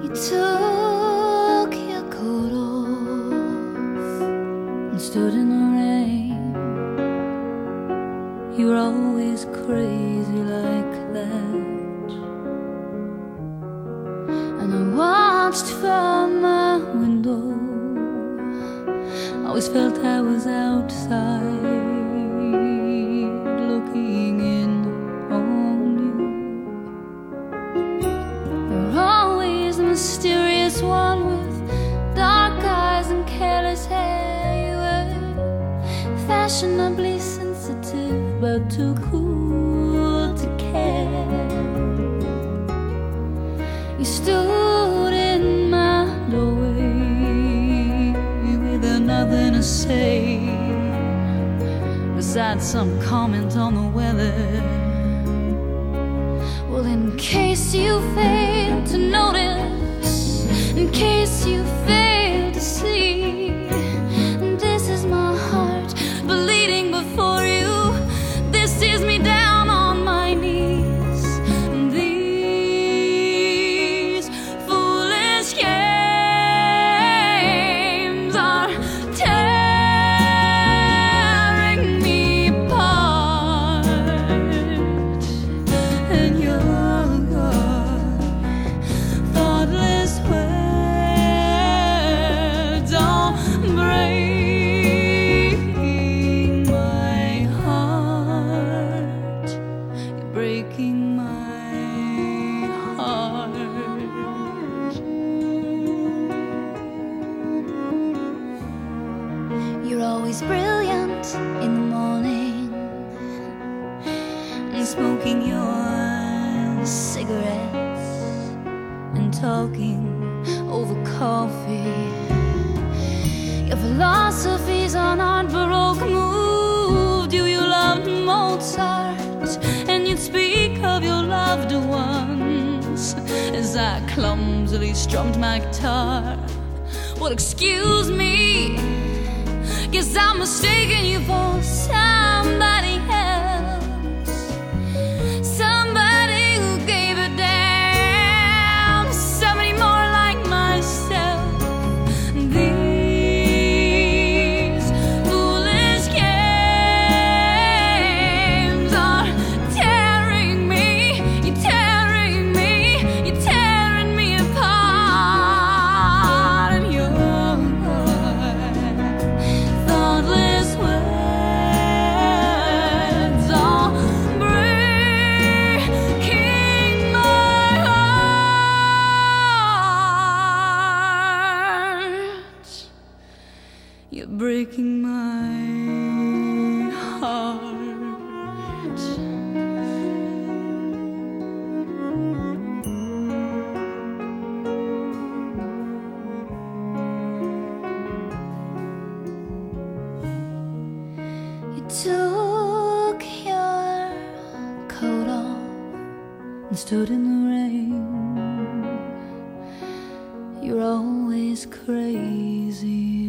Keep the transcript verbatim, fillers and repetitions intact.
took your coat off and stood in the rain. You're always crazy like that. And I watched from my window, always felt I was outside looking in on you. You're always the mysterious one with dark eyes and careless hair. You were fashionably sensitive, but too cool to care. You stood in my doorway with nothing to say besides some comment on the weather. Well, in case you fail to notice, in case you fail to see, this is my heart bleeding before you. This is me down on my knees. These foolish games are tearing me apart, and your thoughtless words are breaking my heart. You're breaking my heart. You're always brilliant in the morning and smoking your cigarettes and talking over coffee. Your philosophies on art Baroque moved you. You loved Mozart, and you'd speak of your loved ones as I clumsily strummed my guitar. Well, excuse me, guess I'm mistaking you for somebody else, somebody who gave a damn, somebody more like myself. These foolish games are tearing me, you're tearing me, you're tearing me apart. And your thoughtless words are breaking my heart. You're breaking my heart. You took your coat off and stood in the rain. You're always crazy